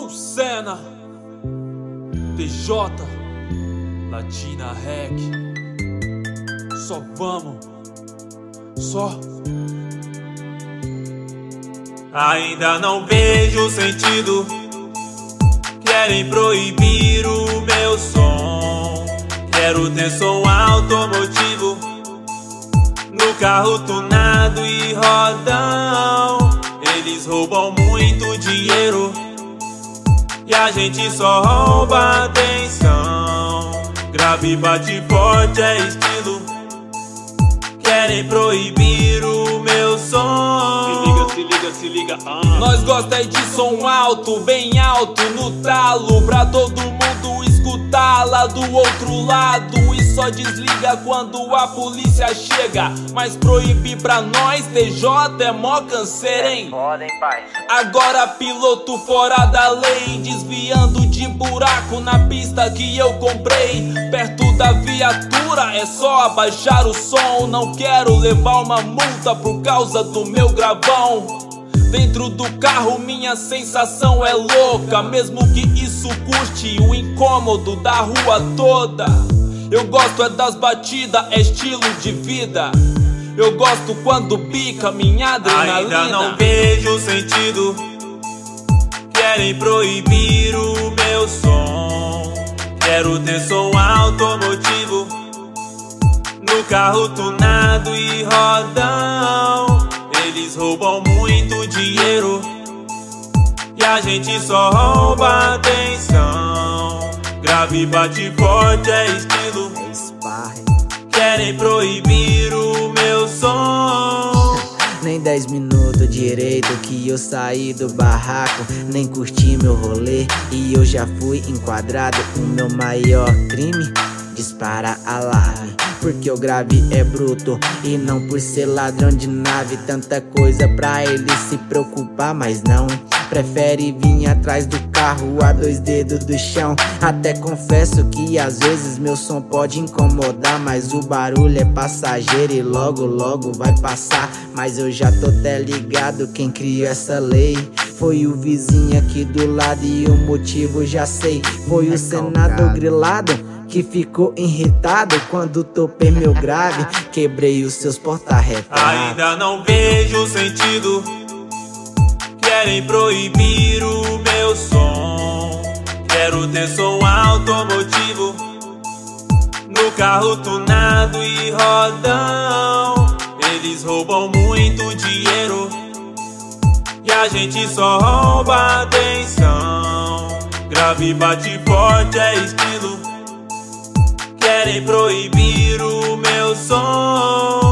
Sucena, TJ, Latina Rec. Só vamos, só. Ainda não vejo sentido, querem proibir o meu som. Quero ter som automotivo no carro tunado e rodão. Eles roubam muito dinheiro e a gente só rouba atenção. Grave bate forte é estilo, querem proibir o meu som. Se liga, Nós gosta de som alto, bem alto no talo, pra todo mundo escutar lá do outro lado. E só desliga quando a polícia chega, mas proibir pra nós, TJ, é mó canseira, hein? Agora piloto fora da lei, desviando de buraco na pista que eu comprei. Perto da viatura é só abaixar o som. Não quero levar uma multa por causa do meu gravão. Dentro do carro minha sensação é louca, mesmo que isso custe o incômodo da rua toda. Eu gosto é das batidas, é estilo de vida. Eu gosto quando pica minha adrenalina. Ainda não vejo sentido, querem proibir o meu som. Quero ter som automotivo no carro tunado e rodão. Eles roubam muito dinheiro e a gente só rouba atenção. Grave bate forte é estilo, querem proibir o meu som. Nem 10 minutos direito que eu saí do barraco, nem curti meu rolê e eu já fui enquadrado. O meu maior crime, dispara alarme, porque o grave é bruto e não por ser ladrão de nave. Tanta coisa pra ele se preocupar, mas não. Prefere vir atrás do carro a 2 dedos do chão. Até confesso que às vezes meu som pode incomodar, mas o barulho é passageiro e logo logo vai passar. Mas eu já tô até ligado quem criou essa lei. Foi o vizinho aqui do lado e o motivo já sei. Foi o senador grilado que ficou irritado quando topei meu grave. Quebrei os seus porta-retratos. Ainda não vejo sentido, querem proibir o meu som. Quero ter som automotivo no carro tunado e rodão. Eles roubam muito dinheiro e a gente só rouba atenção. Grave bate forte é estilo, querem proibir o meu som.